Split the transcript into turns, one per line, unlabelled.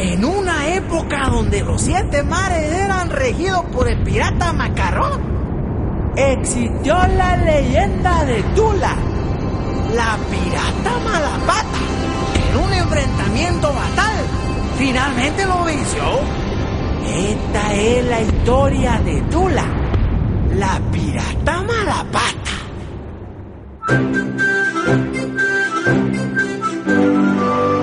En una época donde los 7 mares eran regidos por el pirata Macarrón, existió la leyenda de Tula, la pirata Malapata, que en un enfrentamiento fatal finalmente lo venció. Esta es la historia de Tula, la pirata Malapata.